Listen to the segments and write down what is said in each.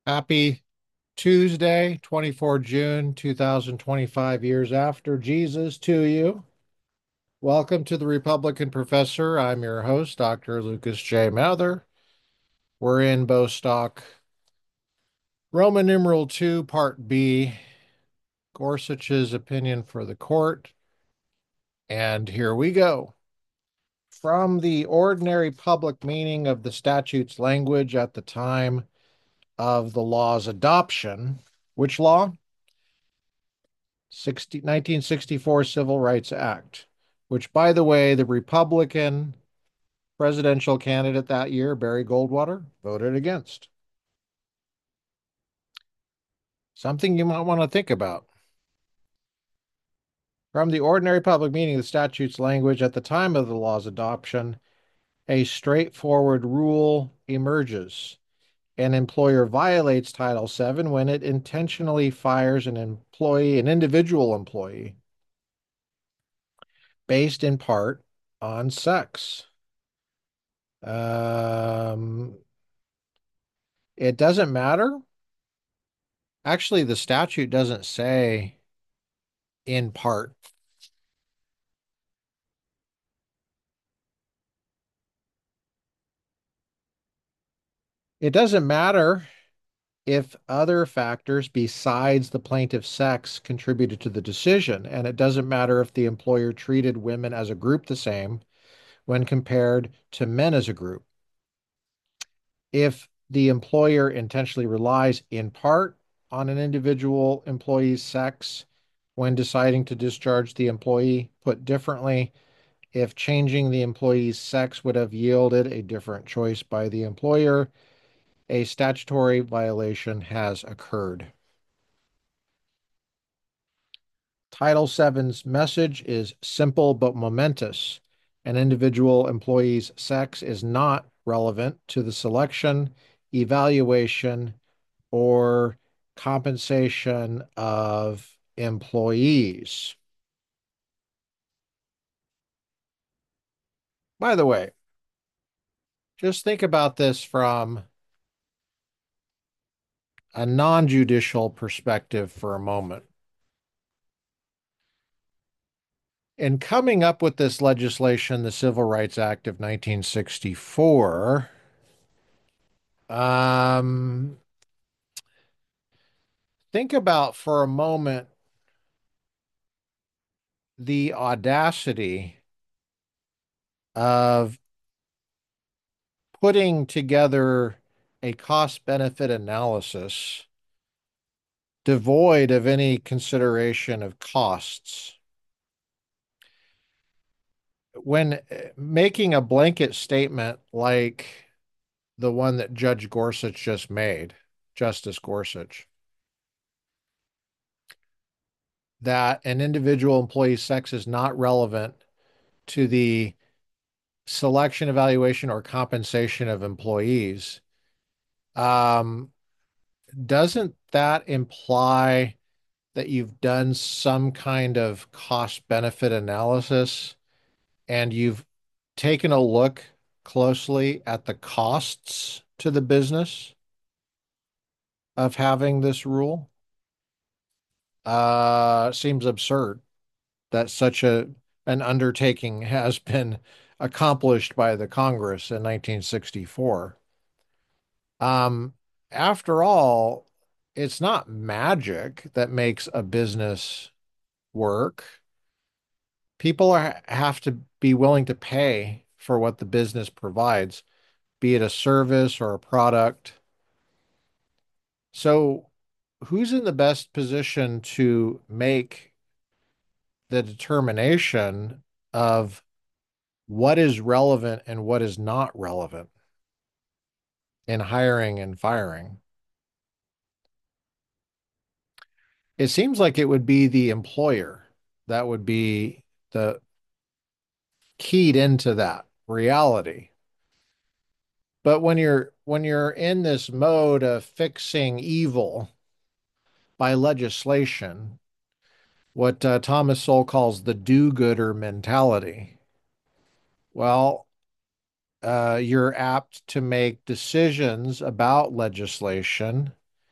Happy Tuesday, 24 June 2025, years after Jesus to you. Welcome to the Republican Professor. I'm your host, Dr. Lucas J. Mather. We're in Bostock, Roman numeral 2, Part B, Gorsuch's opinion for the court. And here we go. From the ordinary public meaning of the statute's language at the time of the law's adoption, which law? 1964 Civil Rights Act, which, by the way, the Republican presidential candidate that year, Barry Goldwater, voted against. Something you might want to think about. From the ordinary public meaning of the statute's language at the time of the law's adoption, a straightforward rule emerges. An employer violates Title VII when it intentionally fires an individual employee, based in part on sex. Um, it doesn't matter. Actually, the statute doesn't say in part. It doesn't matter if other factors besides the plaintiff's sex contributed to the decision, and it doesn't matter if the employer treated women as a group the same when compared to men as a group. If the employer intentionally relies in part on an individual employee's sex when deciding to discharge the employee, put differently, if changing the employee's sex would have yielded a different choice by the employer, a statutory violation has occurred. Title VII's message is simple but momentous. An individual employee's sex is not relevant to the selection, evaluation, or compensation of employees. By the way, just think about this from a non-judicial perspective for a moment. In coming up with this legislation, the Civil Rights Act of 1964, um, think about for a moment the audacity of putting together a cost benefit analysis devoid of any consideration of costs. When making a blanket statement like the one that Judge Gorsuch just made, Justice Gorsuch, that an individual employee's sex is not relevant to the selection, evaluation, or compensation of employees, um, doesn't that imply that you've done some kind of cost benefit analysis and you've taken a look closely at the costs to the business of having this rule? Seems absurd that such an undertaking has been accomplished by the Congress in 1964. Um, After all, it's not magic that makes a business work. Have to be willing to pay for what the business provides, be it a service or a product. So, who's in the best position to make the determination of what is relevant and what is not relevant in hiring and firing? It seems like it would be the employer that would be the keyed into that reality. But when you're in this mode of fixing evil by legislation, what Thomas Sowell calls the do-gooder mentality, well, you're apt to make decisions about legislation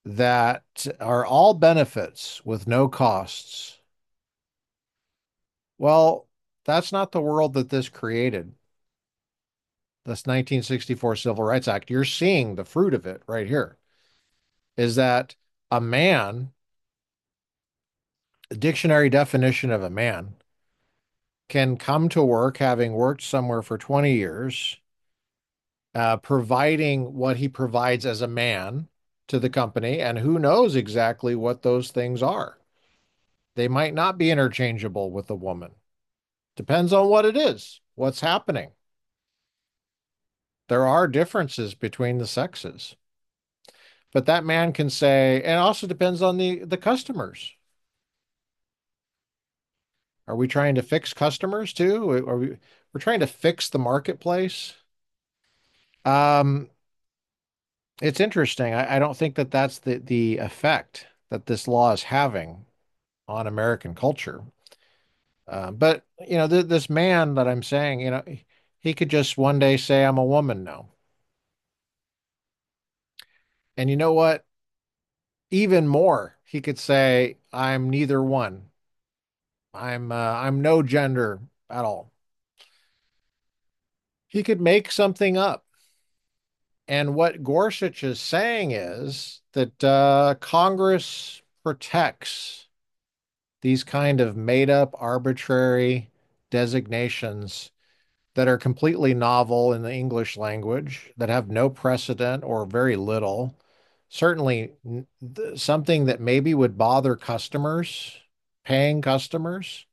that are all benefits with no costs. Well, that's not the world that this created, this 1964 Civil Rights Act. You're seeing the fruit of it right here, is that a man, the dictionary definition of a man, can come to work having worked somewhere for 20 years, providing what he provides as a man to the company, and who knows exactly what those things are. They might not be interchangeable with a woman. Depends on what it is, what's happening. There are differences between the sexes. But that man can say, and it also depends on the customers. Are we trying to fix customers too? We're trying to fix the marketplace? Um, it's interesting. I don't think that that's the effect that this law is having on American culture. But this man that I'm saying, he could just one day say, "I'm a woman now." And you know what? Even more, he could say, "I'm neither one. I'm no gender at all." He could make something up. And what Gorsuch is saying is that Congress protects these kind of made up, arbitrary designations that are completely novel in the English language, that have no precedent or very little. Certainly something that maybe would bother customers, paying customers.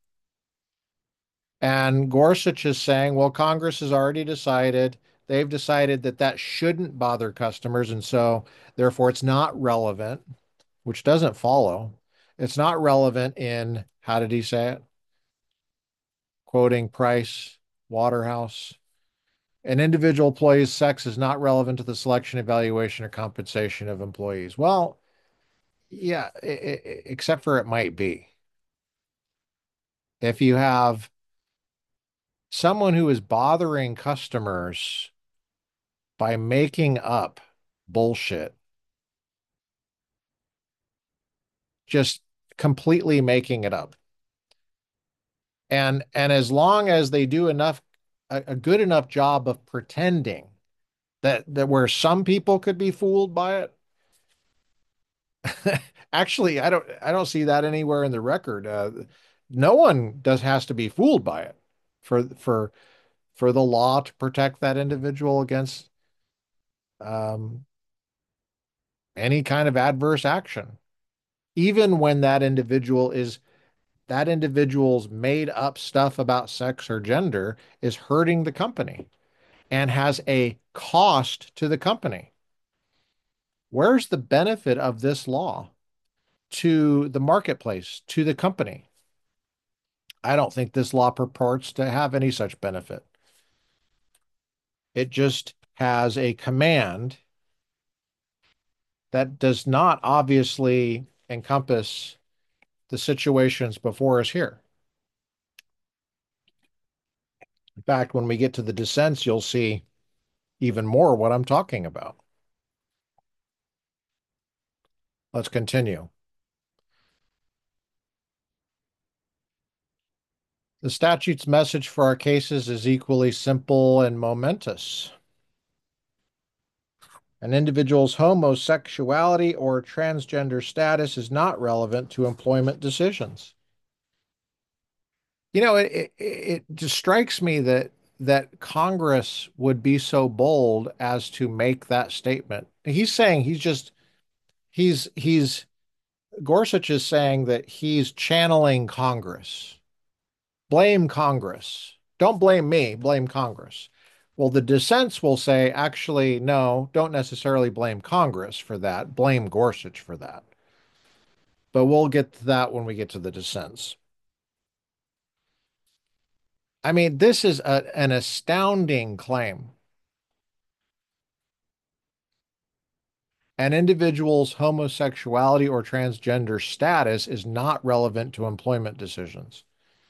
And Gorsuch is saying, well, Congress has already decided, they've decided that that shouldn't bother customers. And so, therefore, it's not relevant, which doesn't follow. It's not relevant in, how did he say it? Quoting Price, Waterhouse. An individual employee's sex is not relevant to the selection, evaluation, or compensation of employees. Well, yeah, except for it might be. If you have someone who is bothering customers by making up bullshit, just completely making it up. And as long as they do a good enough job of pretending that where some people could be fooled by it. Actually, I don't see that anywhere in the record. No one does has to be fooled by it for for for the law to protect that individual against um, any kind of adverse action, even when that individual's made up stuff about sex or gender is hurting the company and has a cost to the company. Where's the benefit of this law to the marketplace, to the company? I don't think this law purports to have any such benefit. It just has a command that does not obviously encompass the situations before us here. In fact, when we get to the dissents, you'll see even more what I'm talking about. Let's continue. The statute's message for our cases is equally simple and momentous. An individual's homosexuality or transgender status is not relevant to employment decisions. It just strikes me that Congress would be so bold as to make that statement. He's saying he's Gorsuch is saying that he's channeling Congress. Blame Congress. Don't blame me, blame Congress. Well, the dissents will say, actually, no, don't necessarily blame Congress for that. Blame Gorsuch for that. But we'll get to that when we get to the dissents. I mean, this is an astounding claim. An individual's homosexuality or transgender status is not relevant to employment decisions.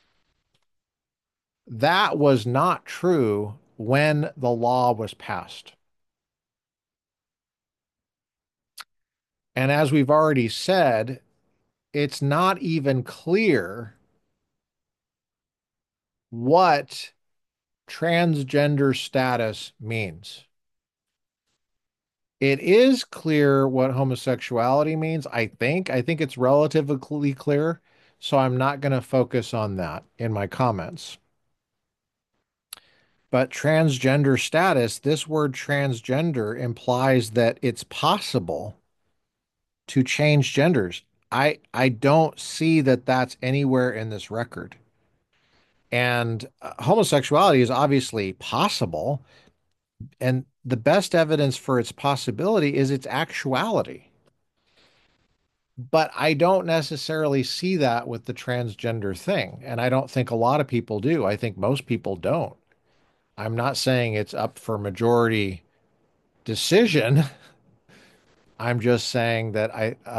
That was not true when the law was passed. And as we've already said, it's not even clear what transgender status means. It is clear what homosexuality means, I think. I think it's relatively clear. So I'm not going to focus on that in my comments. But transgender status, this word transgender implies that it's possible to change genders. I don't see that that's anywhere in this record. And homosexuality is obviously possible. And the best evidence for its possibility is its actuality. But I don't necessarily see that with the transgender thing. And I don't think a lot of people do. I think most people don't. I'm not saying it's up for majority decision. I'm just saying that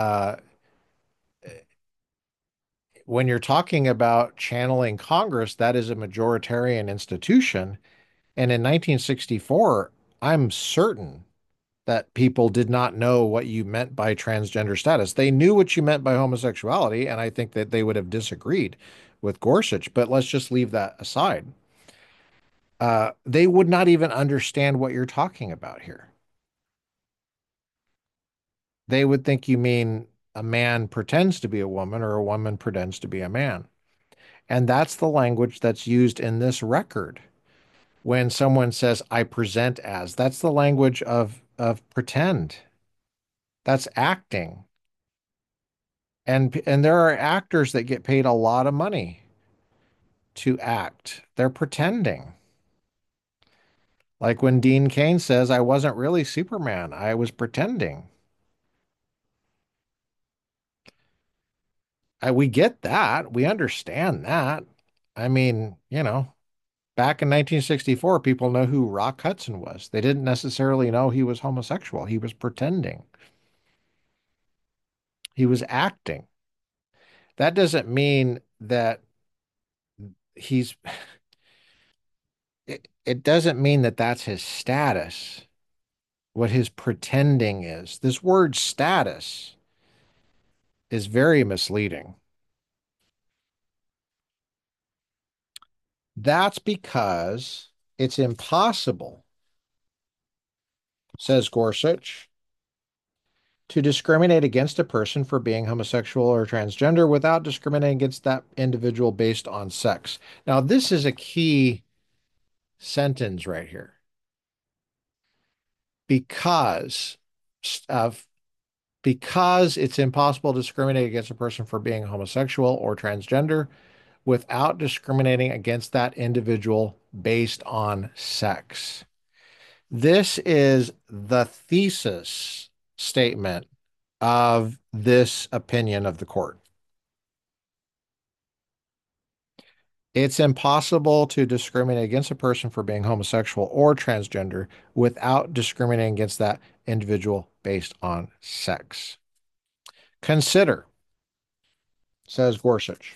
when you're talking about channeling Congress, that is a majoritarian institution. And in 1964, I'm certain that people did not know what you meant by transgender status. They knew what you meant by homosexuality, and I think that they would have disagreed with Gorsuch, but let's just leave that aside. They would not even understand what you're talking about here. They would think you mean a man pretends to be a woman or a woman pretends to be a man. And that's the language that's used in this record. When someone says, I present as, that's the language of pretend. That's acting. And there are actors that get paid a lot of money to act. They're pretending. Like when Dean Cain says, I wasn't really Superman, I was pretending. We get that. We understand that. I mean, back in 1964, people know who Rock Hudson was. They didn't necessarily know he was homosexual. He was pretending. He was acting. That doesn't mean that he's, it doesn't mean that that's his status, what his pretending is. This word status is very misleading. That's because it's impossible, says Gorsuch, to discriminate against a person for being homosexual or transgender without discriminating against that individual based on sex. Now, this is a key sentence right here because of because it's impossible to discriminate against a person for being homosexual or transgender without discriminating against that individual based on sex. This is the thesis statement of this opinion of the court. It's impossible to discriminate against a person for being homosexual or transgender without discriminating against that individual based on sex. Consider, says Gorsuch.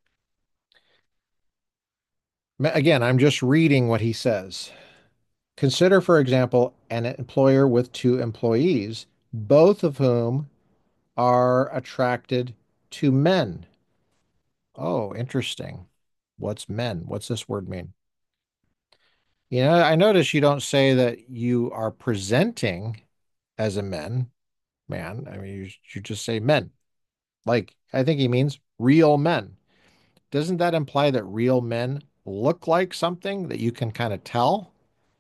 Again, I'm just reading what he says. Consider, for example, an employer with two employees, both of whom are attracted to men. Oh, interesting. What's men? What's this word mean? I notice you don't say that you are presenting as a man. I mean, you just say men. Like, I think he means real men. Doesn't that imply that real men look like something that you can kind of tell?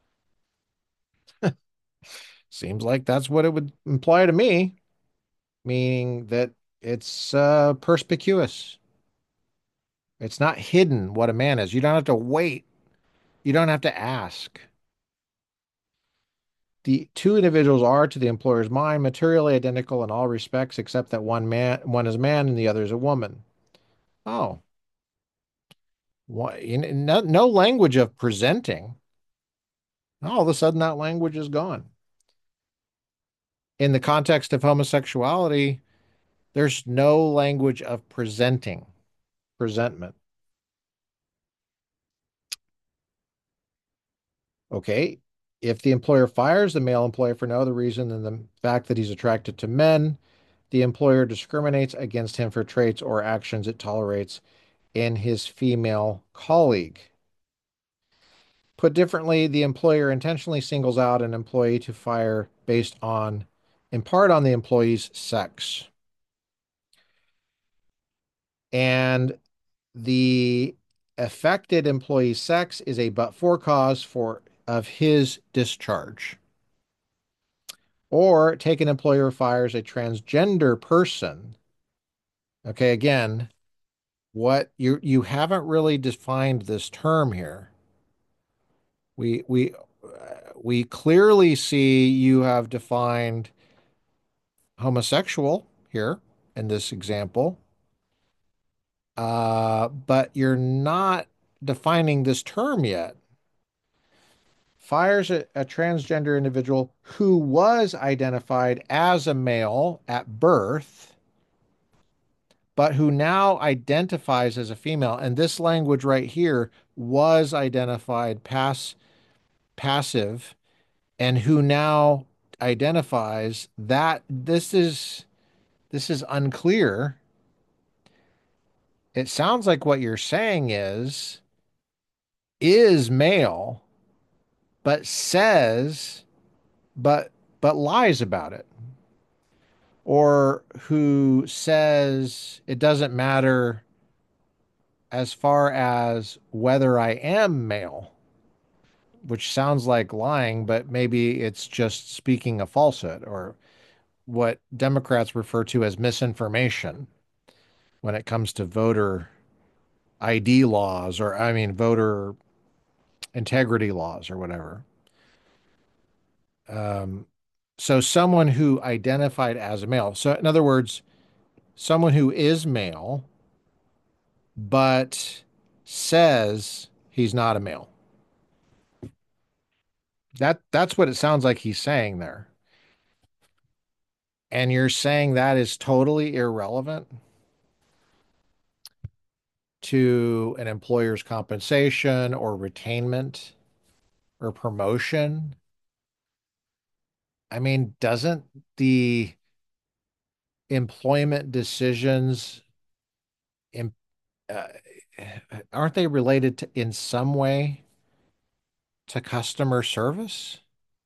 Seems like that's what it would imply to me, meaning that it's perspicuous. It's not hidden what a man is. You don't have to wait. You don't have to ask. The two individuals are, to the employer's mind, materially identical in all respects, except that one is a man and the other is a woman. Oh, no language of presenting. All of a sudden, that language is gone. In the context of homosexuality, there's no language of presentment. Okay. If the employer fires the male employee for no other reason than the fact that he's attracted to men, the employer discriminates against him for traits or actions it tolerates in his female colleague. Put differently, the employer intentionally singles out an employee to fire based on, in part, on the employee's sex. And the affected employee's sex is a but-for cause for of his discharge. Or take an employer fires a transgender person. Okay, again, what you haven't really defined this term here. We clearly see you have defined homosexual here in this example, but you're not defining this term yet. Fires a transgender individual who was identified as a male at birth, but who now identifies as a female. And this language right here was identified passive, and who now identifies that this is unclear. It sounds like what you're saying is male, but says but but lies about it, or who says it doesn't matter as far as whether I am male, which sounds like lying, but maybe it's just speaking a falsehood, or what Democrats refer to as misinformation when it comes to voter ID laws, or I mean voter integrity laws or whatever. Um, so someone who identified as a male. So in other words, someone who is male but says he's not a male. That's what it sounds like he's saying there. And you're saying that is totally irrelevant to an employer's compensation or retainment or promotion. I mean, doesn't the employment decisions im- uh, aren't they related to in some way to customer service?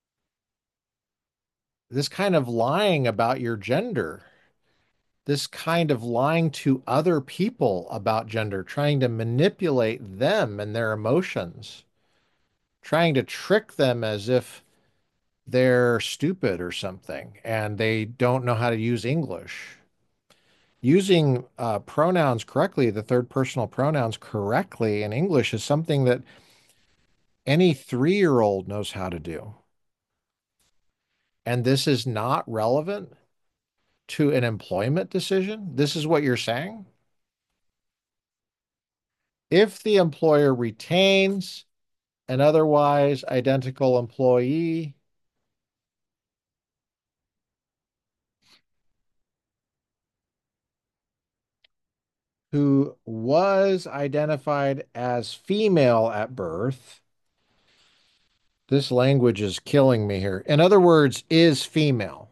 This kind of lying about your gender, this kind of lying to other people about gender, trying to manipulate them and their emotions, trying to trick them as if they're stupid or something and they don't know how to use English. Using pronouns correctly, the third personal pronouns correctly in English is something that any 3-year-old knows how to do. And this is not relevant to an employment decision. This is what you're saying. If the employer retains an otherwise identical employee who was identified as female at birth, this language is killing me here. In other words, is female.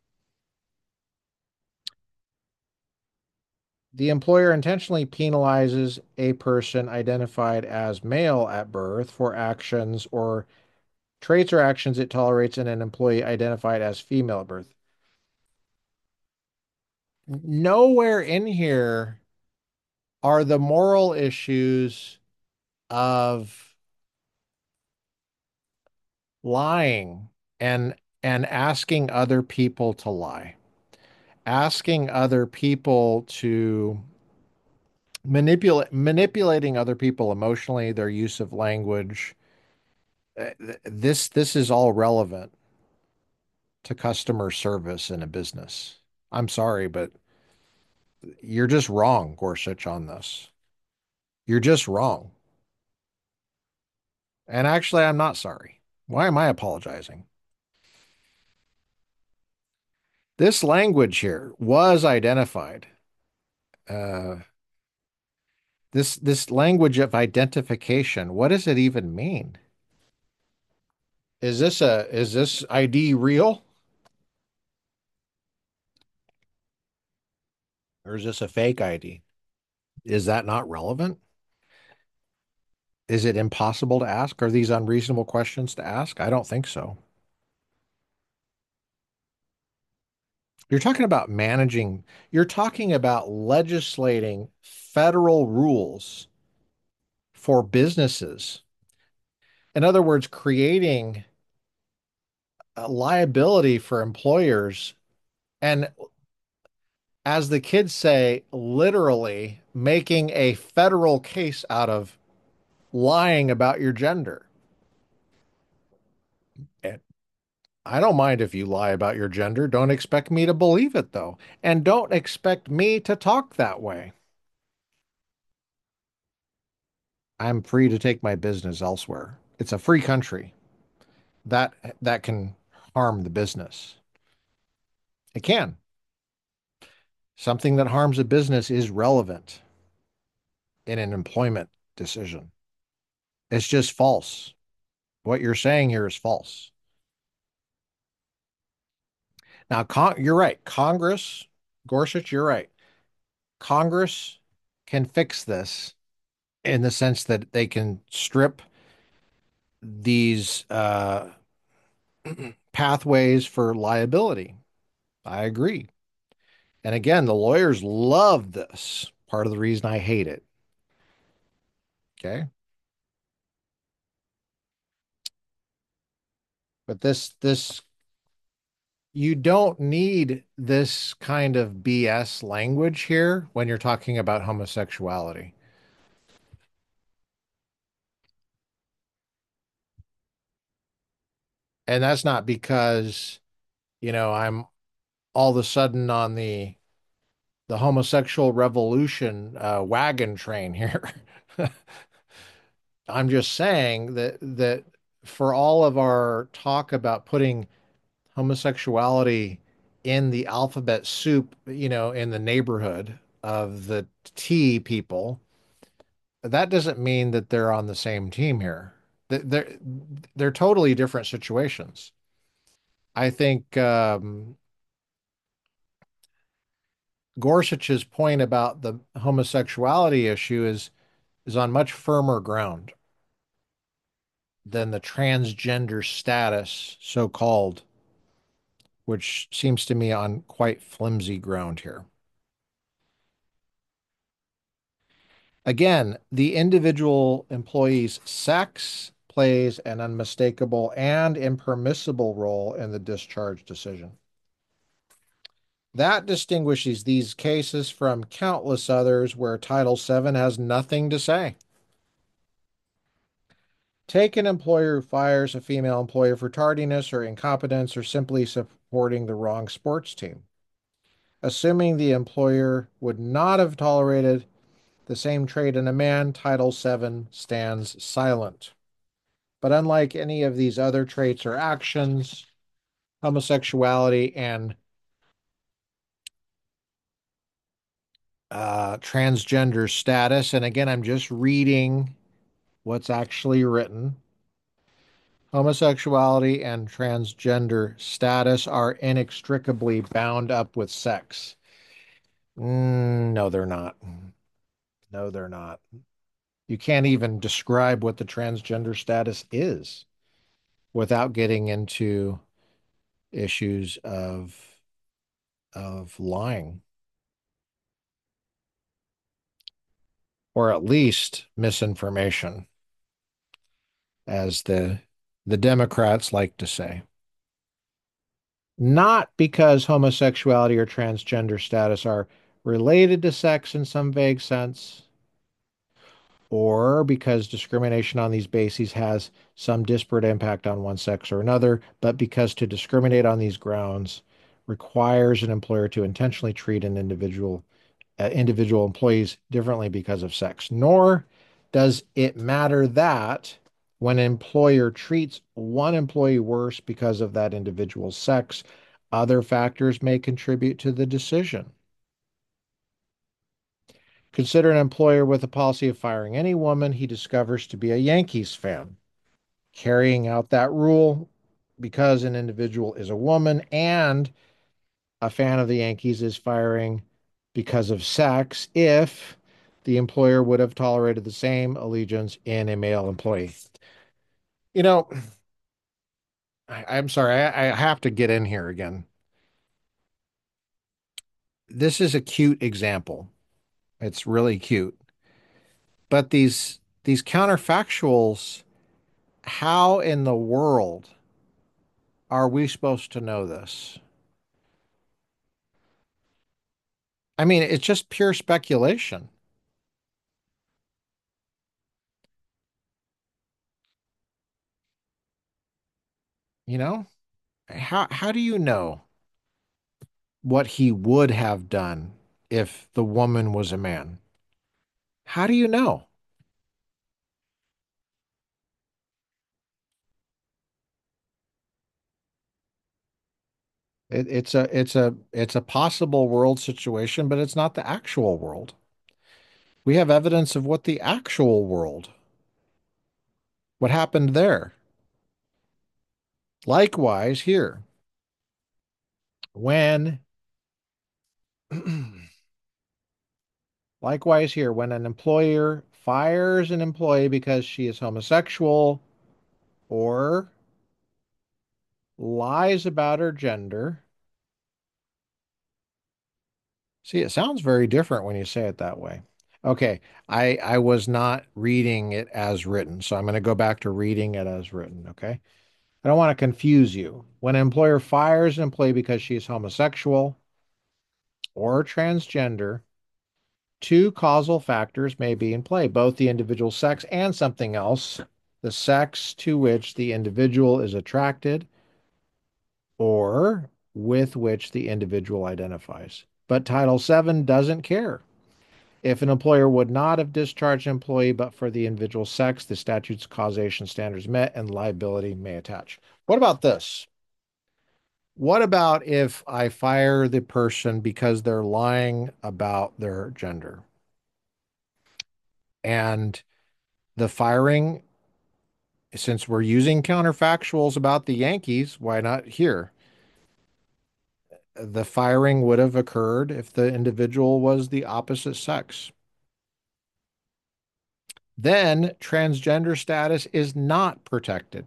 The employer intentionally penalizes a person identified as male at birth for actions or traits or actions it tolerates in an employee identified as female at birth. Nowhere in here are the moral issues of lying and asking other people to lie, asking other people to manipulating other people emotionally, their use of language. This is all relevant to customer service in a business. I'm sorry, but you're just wrong, Gorsuch, on this. You're just wrong. And actually, I'm not sorry. Why am I apologizing? This language here was identified. Uh, this language of identification, what does it even mean? Is this ID real? or is this a fake ID? Is that not relevant? Is it impossible to ask? Are these unreasonable questions to ask? I don't think so. You're talking about managing, you're talking about legislating federal rules for businesses. In other words, creating a liability for employers. And as the kids say, literally making a federal case out of lying about your gender. And I don't mind if you lie about your gender. Don't expect me to believe it, though. And don't expect me to talk that way. I'm free to take my business elsewhere. It's a free country. That can harm the business. It can. Something that harms a business is relevant in an employment decision. It's just false. What you're saying here is false. Now, you're right. Congress, Gorsuch, you're right. Congress can fix this in the sense that they can strip these pathways for liability. I agree. And again, the lawyers love this. Part of the reason I hate it. Okay. But you don't need this kind of BS language here when you're talking about homosexuality. And that's not because, I'm all of a sudden on the homosexual revolution wagon train here. I'm just saying that for all of our talk about putting homosexuality in the alphabet soup, in the neighborhood of the T people, that doesn't mean that they're on the same team here. They're totally different situations. I think Gorsuch's point about the homosexuality issue is on much firmer ground than the transgender status, so called, which seems to me on quite flimsy ground here. Again, the individual employee's sex plays an unmistakable and impermissible role in the discharge decision. That distinguishes these cases from countless others where Title VII has nothing to say. Take an employer who fires a female employee for tardiness or incompetence or simply supporting the wrong sports team. Assuming the employer would not have tolerated the same trait in a man, Title VII stands silent. But unlike any of these other traits or actions, homosexuality and transgender status, and again, I'm just reading what's actually written. Homosexuality and transgender status are inextricably bound up with sex. No, they're not. No, they're not. You can't even describe what the transgender status is without getting into issues of lying or at least misinformation, as the Democrats like to say. Not because homosexuality or transgender status are related to sex in some vague sense, or because discrimination on these bases has some disparate impact on one sex or another, but because to discriminate on these grounds requires an employer to intentionally treat an individual employees differently because of sex. Nor does it matter that when an employer treats one employee worse because of that individual's sex, other factors may contribute to the decision. Consider an employer with a policy of firing any woman he discovers to be a Yankees fan. Carrying out that rule because an individual is a woman and a fan of the Yankees is firing because of sex if the employer would have tolerated the same allegiance in a male employee. You know, I'm sorry, I have to get in here again. This is a cute example. It's really cute. But these counterfactuals, how in the world are we supposed to know this? I mean, it's just pure speculation, you know? How do you know what he would have done if the woman was a man? How do you know? It's a possible world situation, but it's not the actual world. We have evidence of what the actual world, what happened there. Likewise, here, when likewise here, when an employer fires an employee because she is homosexual or lies about her gender. See, it sounds very different when you say it that way. Okay, I was not reading it as written, so I'm going to go back to reading it as written, okay? I don't want to confuse you. When an employer fires an employee because she is homosexual or transgender, two causal factors may be in play, both the individual sex and something else, the sex to which the individual is attracted or with which the individual identifies. But Title VII doesn't care. If an employer would not have discharged an employee but for the individual sex, the statute's causation standards met and liability may attach. What about this? What about if I fire the person because they're lying about their gender? And the firing, since we're using counterfactuals about the Yankees, why not here? The firing would have occurred if the individual was the opposite sex. Then transgender status is not protected.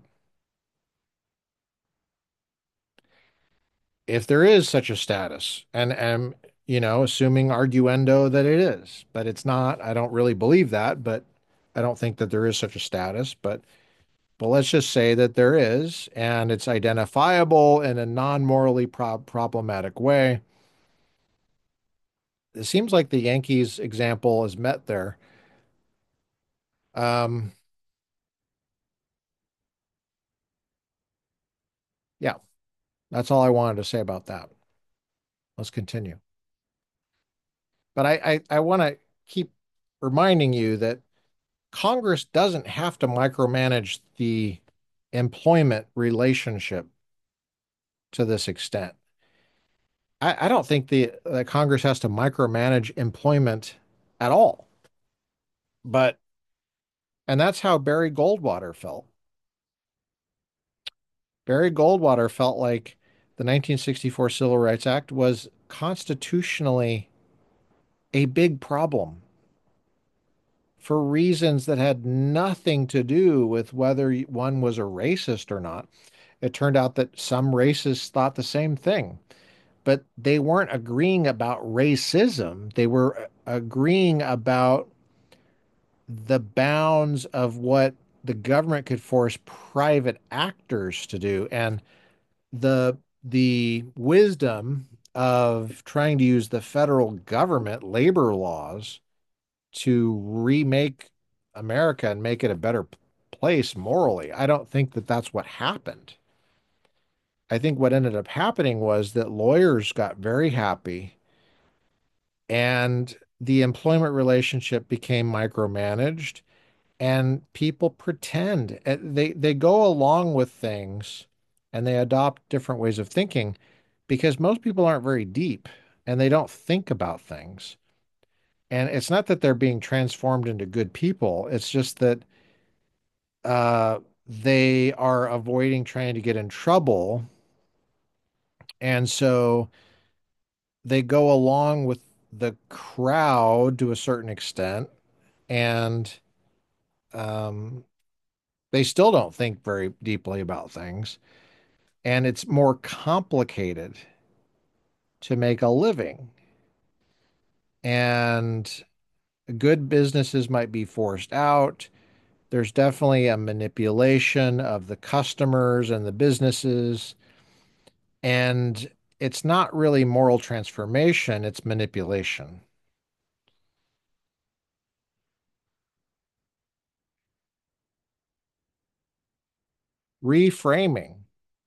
If there is such a status, and assuming arguendo that it is, but it's not. I don't really believe that, but I don't think that there is such a status, but let's just say that there is, and it's identifiable in a non-morally problematic way. It seems like the Yankees example is met there. Um, yeah, that's all I wanted to say about that. Let's continue. But I want to keep reminding you that Congress doesn't have to micromanage the employment relationship to this extent. I don't think that Congress has to micromanage employment at all. But and that's how Barry Goldwater felt. Barry Goldwater felt like the 1964 Civil Rights Act was constitutionally a big problem for reasons that had nothing to do with whether one was a racist or not. It turned out that some racists thought the same thing, but they weren't agreeing about racism. They were agreeing about the bounds of what the government could force private actors to do. And the wisdom of trying to use the federal government labor laws to remake America and make it a better place morally. I don't think that that's what happened. I think what ended up happening was that lawyers got very happy and the employment relationship became micromanaged and people pretend they go along with things and they adopt different ways of thinking because most people aren't very deep and they don't think about things. And it's not that they're being transformed into good people. It's just that uh, they are avoiding trying to get in trouble. And so they go along with the crowd to a certain extent, and um, they still don't think very deeply about things. And it's more complicated to make a living. And good businesses might be forced out. There's definitely a manipulation of the customers and the businesses. And it's not really moral transformation, it's manipulation. Reframing,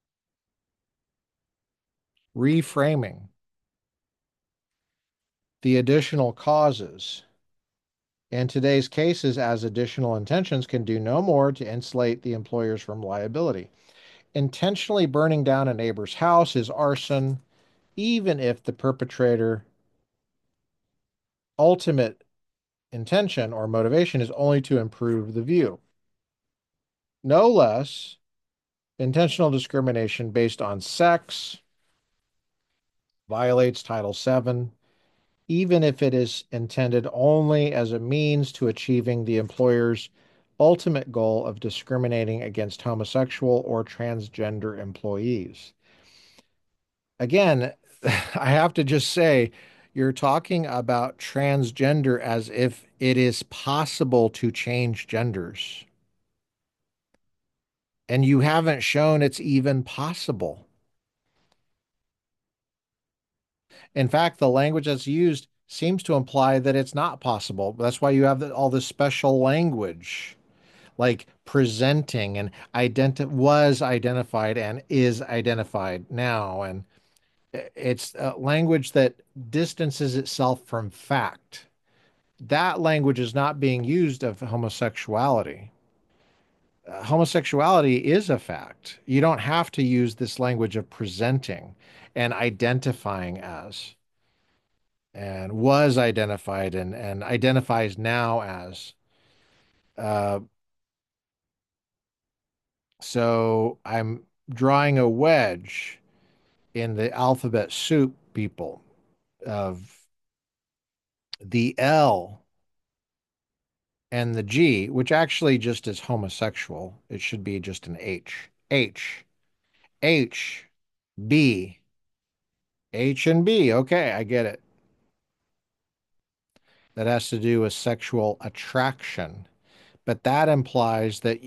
reframing the additional causes. In today's cases, as additional intentions can do no more to insulate the employers from liability. Intentionally burning down a neighbor's house is arson, even if the perpetrator ultimate intention or motivation is only to improve the view. No less, intentional discrimination based on sex violates Title VII, even if it is intended only as a means to achieving the employer's ultimate goal of discriminating against homosexual or transgender employees. Again, I have to just say, you're talking about transgender as if it is possible to change genders, and you haven't shown it's even possible. In fact, the language that's used seems to imply that it's not possible. That's why you have all this special language, like presenting and was identified and is identified now. And it's a language that distances itself from fact. That language is not being used of homosexuality. Homosexuality is a fact. You don't have to use this language of presenting and identifying as, and was identified and identifies now as. Uh, so I'm drawing a wedge in the alphabet soup people of the L and the G, which actually just is homosexual. It should be just an H. H, B, H and B. Okay, I get it. That has to do with sexual attraction. But that implies that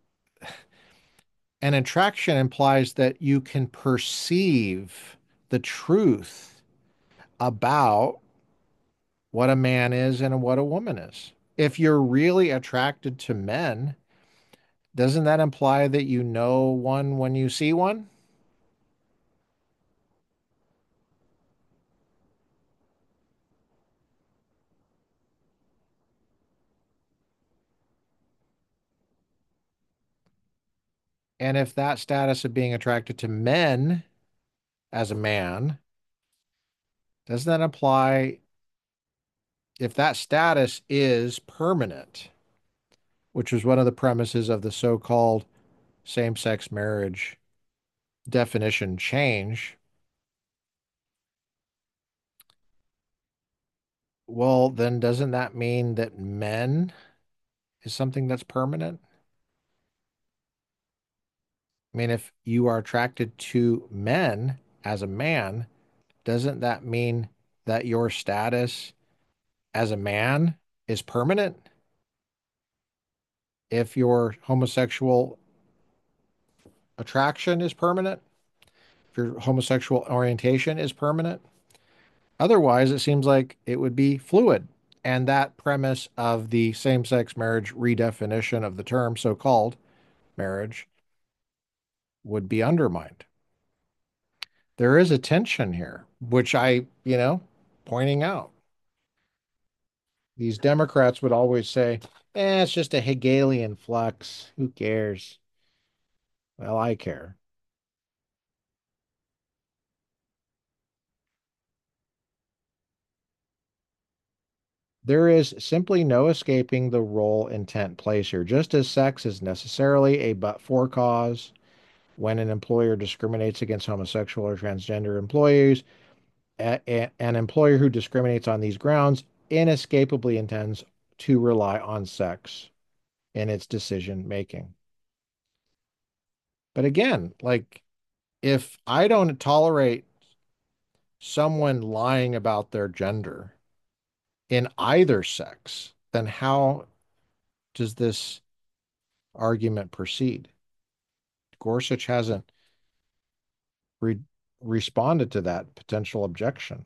an attraction implies that you can perceive the truth about what a man is and what a woman is. If you're really attracted to men, doesn't that imply that you know one when you see one? And if that status of being attracted to men as a man, doesn't that imply if that status is permanent, which was one of the premises of the so-called same-sex marriage definition change, well, then doesn't that mean that men is something that's permanent? I mean, if you are attracted to men as a man, doesn't that mean that your status as a man is permanent? If your homosexual attraction is permanent, if your homosexual orientation is permanent, otherwise, it seems like it would be fluid. And that premise of the same sex marriage redefinition of the term so called marriage would be undermined. There is a tension here, which pointing out. These Democrats would always say, it's just a Hegelian flux. Who cares? Well, I care. There is simply no escaping the role intent plays here. Just as sex is necessarily a but-for cause when an employer discriminates against homosexual or transgender employees, An employer who discriminates on these grounds inescapably intends to rely on sex in its decision making. But again, like if I don't tolerate someone lying about their gender in either sex, then how does this argument proceed? Gorsuch hasn't re responded to that potential objection.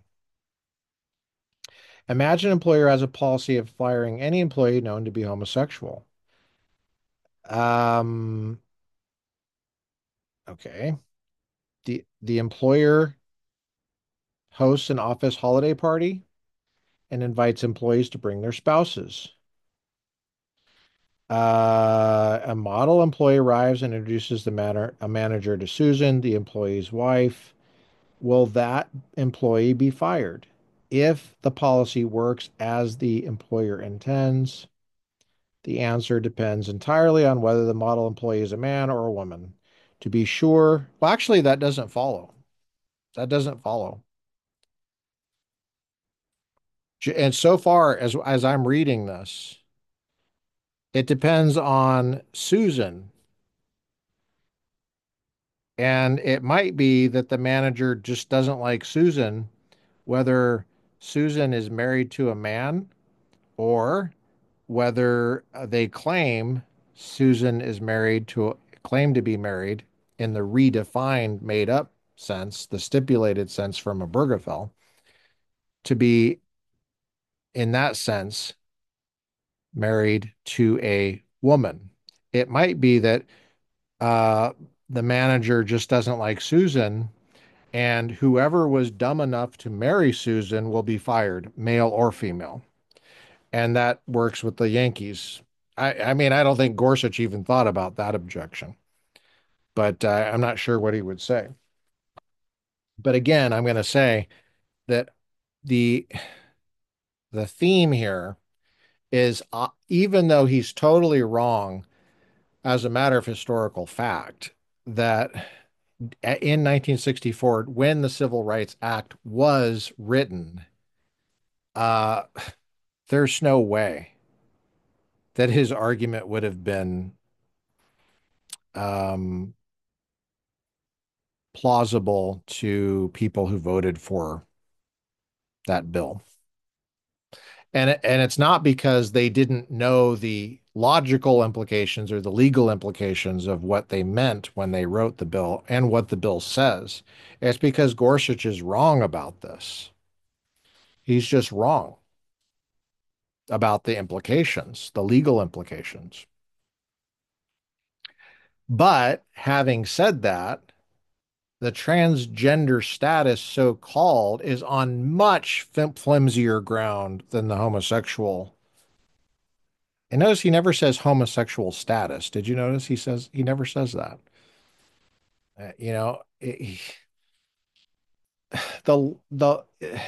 Imagine an employer has a policy of firing any employee known to be homosexual. Um, okay. The employer hosts an office holiday party and invites employees to bring their spouses. A model employee arrives and introduces a manager to Susan, the employee's wife. Will that employee be fired? If the policy works as the employer intends, the answer depends entirely on whether the model employee is a man or a woman. To be sure, well, actually, that doesn't follow. That doesn't follow. And so far as I'm reading this, it depends on Susan. And it might be that the manager just doesn't like Susan, whether Susan is married to a man or whether they claim Susan is married to claim to be married in the redefined, made up sense, the stipulated sense from Obergefell, to be in that sense married to a woman. It might be that uh, the manager just doesn't like Susan, and whoever was dumb enough to marry Susan will be fired, male or female. And that works with the Yankees. I mean, I don't think Gorsuch even thought about that objection, but I'm not sure what he would say. But again, I'm going to say that the the theme here is even though he's totally wrong as a matter of historical fact, that in 1964, when the Civil Rights Act was written, uh, there's no way that his argument would have been um, plausible to people who voted for that bill. And it's not because they didn't know the logical implications or the legal implications of what they meant when they wrote the bill and what the bill says. It's because Gorsuch is wrong about this. He's just wrong about the implications, the legal implications. But having said that, the transgender status, so called, is on much flimsier ground than the homosexual. And notice he never says homosexual status. Did you notice he never says that? You know, the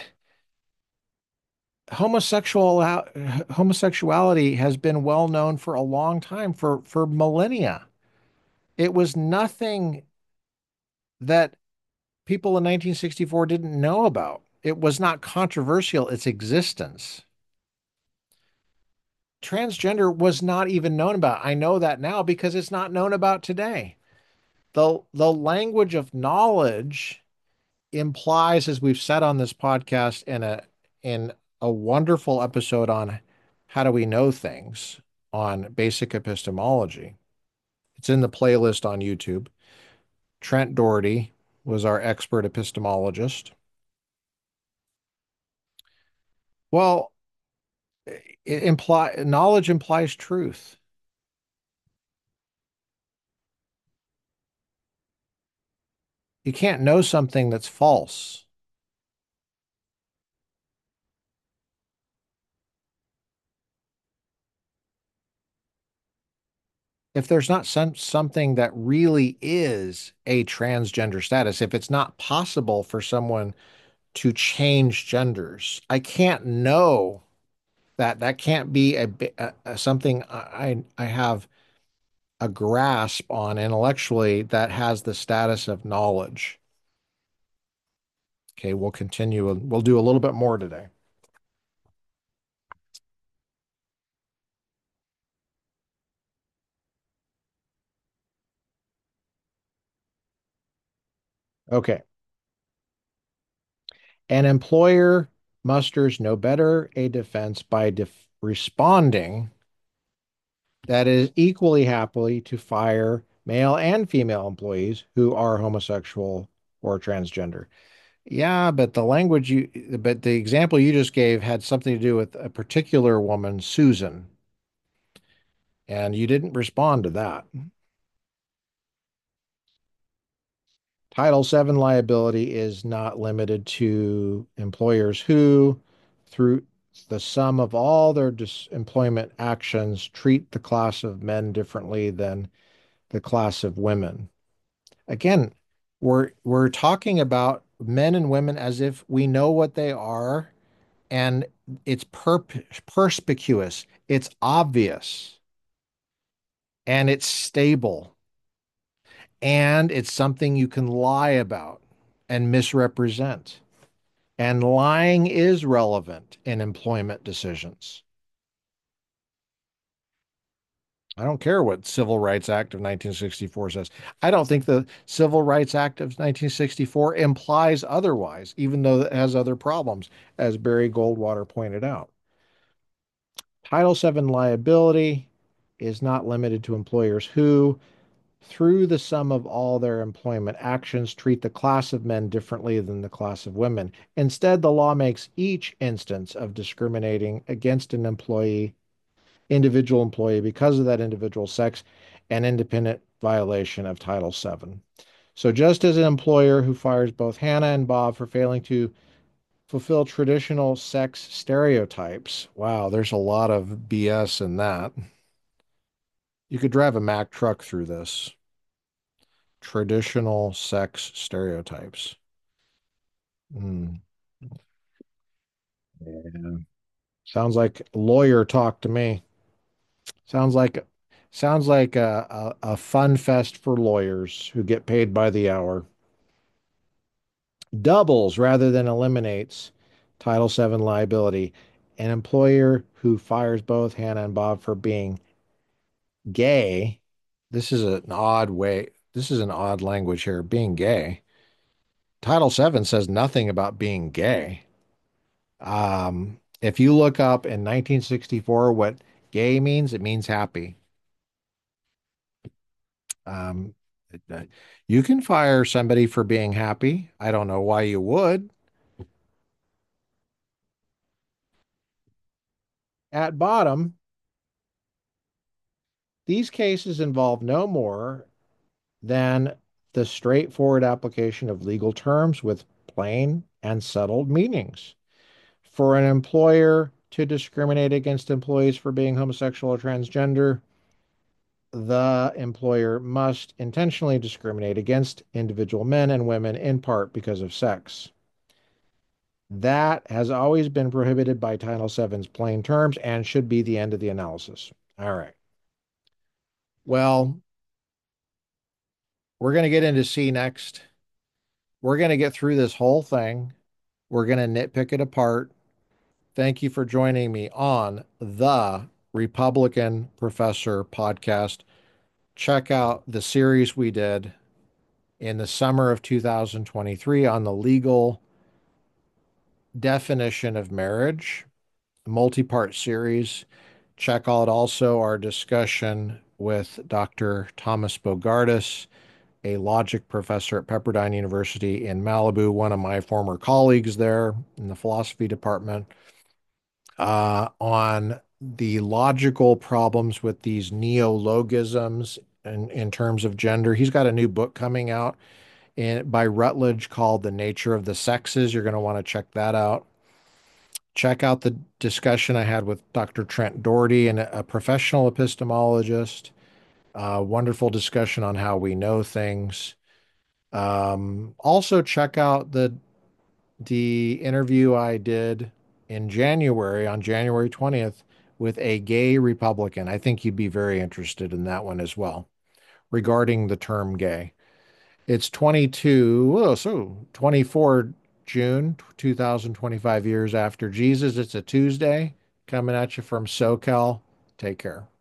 homosexual homosexuality has been well known for a long time, for millennia. It was nothing that people in 1964 didn't know about. It was not controversial, its existence. Transgender was not even known about. I know that now because it's not known about today. The language of knowledge implies, as we've said on this podcast in a wonderful episode on how do we know things on basic epistemology. It's in the playlist on YouTube. Trent Doherty was our expert epistemologist. Well, knowledge implies truth. You can't know something that's false. If there's not something that really is a transgender status, if it's not possible for someone to change genders, I can't know that. That can't be something I have a grasp on intellectually that has the status of knowledge. Okay, we'll continue. We'll do a little bit more today. Okay. An employer musters no better a defense by responding that is equally happily to fire male and female employees who are homosexual or transgender. Yeah, but the example you just gave had something to do with a particular woman, Susan, and you didn't respond to that. Title VII liability is not limited to employers who, through the sum of all their employment actions, treat the class of men differently than the class of women. Again, we're talking about men and women as if we know what they are, and it's perspicuous, it's obvious, and it's stable, and it's something you can lie about and misrepresent. And lying is relevant in employment decisions. I don't care what Civil Rights Act of 1964 says. I don't think the Civil Rights Act of 1964 implies otherwise, even though it has other problems, as Barry Goldwater pointed out. Title VII liability is not limited to employers who, through the sum of all their employment actions, treat the class of men differently than the class of women. Instead, the law makes each instance of discriminating against an individual employee because of that individual sex an independent violation of Title VII. So just as an employer who fires both Hannah and Bob for failing to fulfill traditional sex stereotypes, wow, there's a lot of BS in that. You could drive a Mack truck through this. Traditional sex stereotypes. Hmm. Yeah. Sounds like lawyer talk to me. Sounds like sounds like a fun fest for lawyers who get paid by the hour. Doubles rather than eliminates Title VII liability. An employer who fires both Hannah and Bob for being gay. This is an odd way. This is an odd language here. Being gay. Title VII says nothing about being gay. If you look up in 1964 what gay means, it means happy. Um, you can fire somebody for being happy. I don't know why you would. At bottom, these cases involve no more than the straightforward application of legal terms with plain and settled meanings. For an employer to discriminate against employees for being homosexual or transgender, the employer must intentionally discriminate against individual men and women in part because of sex. That has always been prohibited by Title VII's plain terms and should be the end of the analysis. All right. Well, we're going to get into C next. We're going to get through this whole thing. We're going to nitpick it apart. Thank you for joining me on the Republican Professor podcast. Check out the series we did in the summer of 2023 on the legal definition of marriage, multi-part series. Check out also our discussion with Dr. Thomas Bogardus, a logic professor at Pepperdine University in Malibu, one of my former colleagues there in the philosophy department, on the logical problems with these neologisms in terms of gender. He's got a new book coming out by Rutledge called The Nature of the Sexes. You're going to want to check that out. Check out the discussion I had with Dr. Trent Doherty, and a professional epistemologist. Wonderful discussion on how we know things. Also, check out the interview I did in January, on January 20th, with a gay Republican. I think you'd be very interested in that one as well, regarding the term gay. It's 22, oh, so 24 June 2025 years after Jesus. It's a Tuesday coming at you from SoCal. Take care.